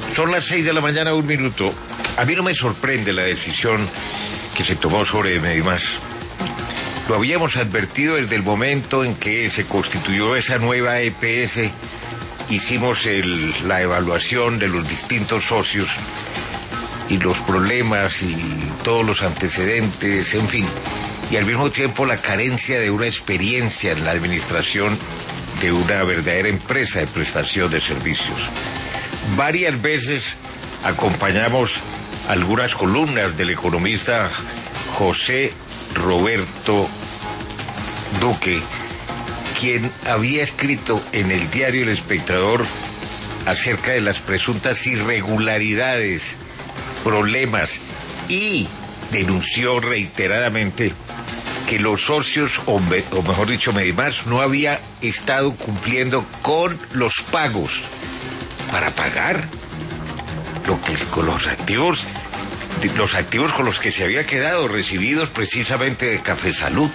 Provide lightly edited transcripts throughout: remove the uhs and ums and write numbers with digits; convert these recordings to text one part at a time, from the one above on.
Son las 6 de la mañana, 1 minuto. A mí no me sorprende la decisión que se tomó sobre Medimás. Lo habíamos advertido desde el momento en que se constituyó esa nueva EPS. Hicimos la evaluación de los distintos socios y los problemas y todos los antecedentes, en fin. Y al mismo tiempo la carencia de una experiencia en la administración de una verdadera empresa de prestación de servicios. Varias veces acompañamos algunas columnas del economista José Roberto Duque, quien había escrito en el diario El Espectador acerca de las presuntas irregularidades, problemas, y denunció reiteradamente que los socios, o mejor dicho, Medimás, no había estado cumpliendo con los pagos para pagar con los activos con los que se había quedado, recibidos precisamente de Café Salud.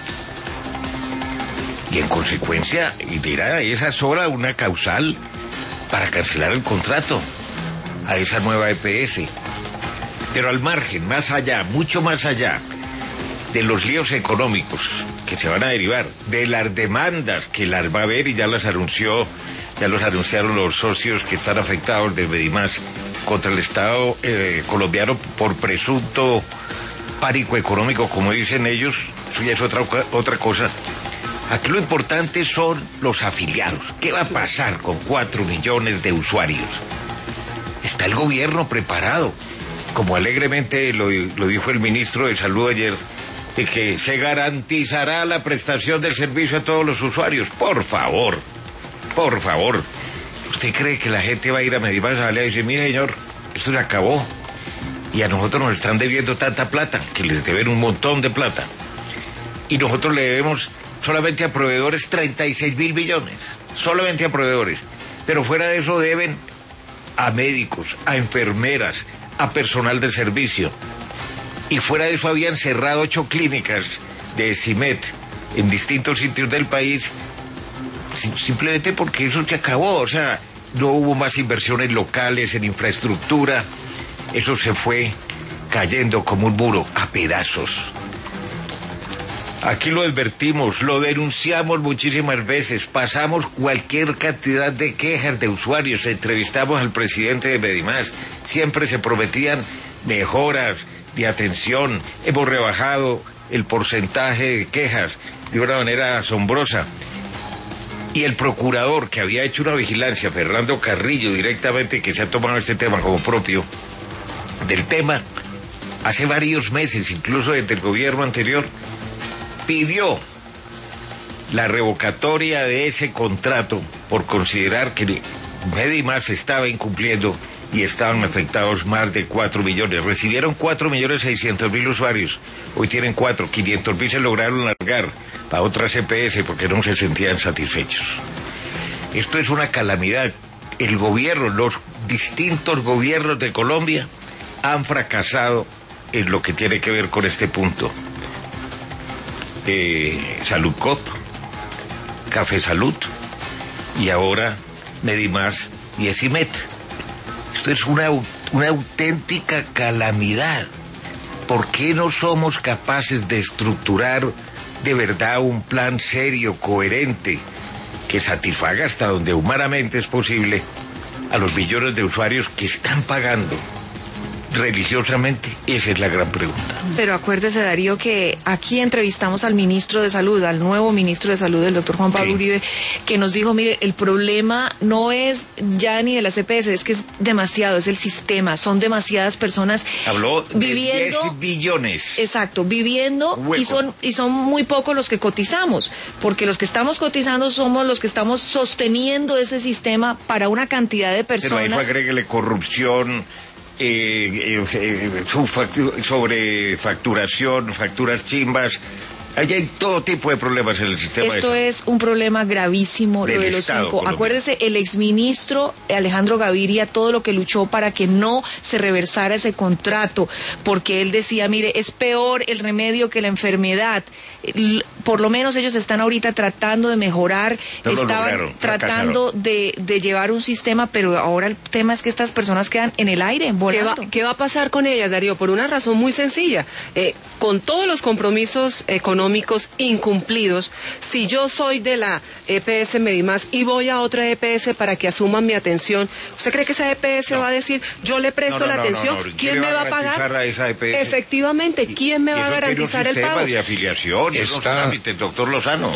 Y en consecuencia, dirá esa sola una causal para cancelar el contrato a esa nueva EPS. Pero al margen, más allá, mucho más allá de los líos económicos que se van a derivar, de las demandas que las va a haber, y ya los anunciaron los socios que están afectados de Medimás contra el Estado colombiano por presunto pánico económico, como dicen ellos. Eso ya es otra cosa. Aquí lo importante son los afiliados. ¿Qué va a pasar con 4 millones de usuarios? ¿Está el gobierno preparado? Como alegremente lo dijo el ministro de Salud ayer, de que se garantizará la prestación del servicio a todos los usuarios. Por favor. ¿Usted cree que la gente va a ir a Medimás a decir, mire señor, esto se acabó y a nosotros nos están debiendo tanta plata, que les deben un montón de plata, y nosotros le debemos solamente a proveedores 36.000 millones, solamente a proveedores, pero fuera de eso deben a médicos, a enfermeras, a personal de servicio, y fuera de eso habían cerrado 8 clínicas de ESIMED en distintos sitios del país, simplemente porque eso se acabó? O sea, no hubo más inversiones locales en infraestructura, eso se fue cayendo como un muro a pedazos. Aquí lo advertimos, lo denunciamos muchísimas veces, pasamos cualquier cantidad de quejas de usuarios, entrevistamos al presidente de Medimás, siempre se prometían mejoras de atención, hemos rebajado el porcentaje de quejas de una manera asombrosa. Y el procurador que había hecho una vigilancia, Fernando Carrillo, directamente, que se ha tomado este tema como propio del tema, hace varios meses, incluso desde el gobierno anterior, pidió la revocatoria de ese contrato por considerar que Medimás estaba incumpliendo y estaban afectados más de 4 millones. Recibieron 4.600.000 usuarios, hoy tienen 500.000 se lograron largar para otras EPS porque no se sentían satisfechos. Esto es una calamidad. El gobierno, los distintos gobiernos de Colombia han fracasado en lo que tiene que ver con este punto. Saludcop, Café Salud y ahora Medimás y ESIMED. Esto es una auténtica calamidad. ¿Por qué no somos capaces de estructurar de verdad un plan serio, coherente, que satisfaga hasta donde humanamente es posible a los millones de usuarios que están pagando religiosamente? Esa es la gran pregunta. Pero acuérdese, Darío, que aquí entrevistamos al ministro de Salud, al nuevo ministro de Salud, el doctor Juan Pablo Uribe, que nos dijo, mire, el problema no es ya ni de las EPS, es que es demasiado, es el sistema, son demasiadas personas. Habló de viviendo, 10 billones. Exacto, viviendo, y son muy pocos los que cotizamos, porque los que estamos cotizando somos los que estamos sosteniendo ese sistema para una cantidad de personas. Pero a eso agréguele corrupción, sobrefacturación, facturas chimbas, Allí hay todo tipo de problemas en el sistema. Esto es un problema gravísimo, lo de los 5. Acuérdese, el exministro Alejandro Gaviria, todo lo que luchó para que no se reversara ese contrato, porque él decía, mire, es peor el remedio que la enfermedad. Por lo menos ellos están ahorita tratando de mejorar, estaban tratando de llevar un sistema, pero ahora el tema es que estas personas quedan en el aire, volando. ¿Qué va a pasar con ellas, Darío? Por una razón muy sencilla. Con todos los compromisos económicos incumplidos, si yo soy de la EPS Medimás y voy a otra EPS para que asuman mi atención, ¿usted cree que esa EPS va a decir, yo le presto la atención? ¿Quién me va a pagar? A esa EPS? Efectivamente, ¿quién me va a garantizar el pago? Tiene un sistema de afiliación, eso es el doctor Lozano.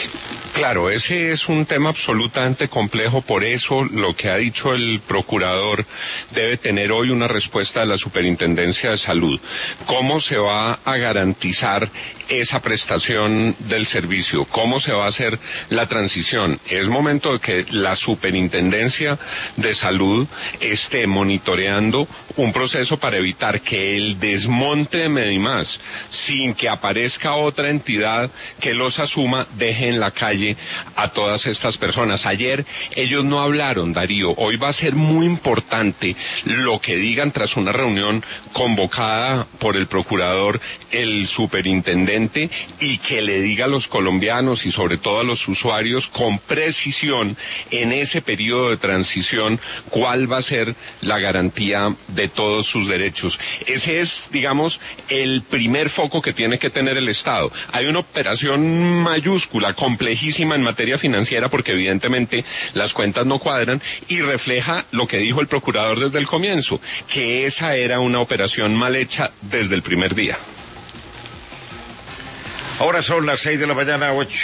Claro, ese es un tema absolutamente complejo, por eso lo que ha dicho el procurador debe tener hoy una respuesta de la Superintendencia de Salud. ¿Cómo se va a garantizar esa prestación del servicio? ¿Cómo se va a hacer la transición? Es momento de que la Superintendencia de Salud esté monitoreando un proceso para evitar que el desmonte de Medimás, sin que aparezca otra entidad que los asuma, deje en la calle a todas estas personas. Ayer ellos no hablaron, Darío. Hoy va a ser muy importante lo que digan tras una reunión convocada por el procurador, el superintendente, y que le diga a los colombianos y sobre todo a los usuarios con precisión en ese periodo de transición cuál va a ser la garantía de todos sus derechos. Ese es, digamos, el primer foco que tiene que tener el Estado. Hay una operación mayúscula, complejísima en materia financiera, porque evidentemente las cuentas no cuadran, y refleja lo que dijo el procurador desde el comienzo, que esa era una operación mal hecha desde el primer día. Ahora son las 6 de la mañana, 8.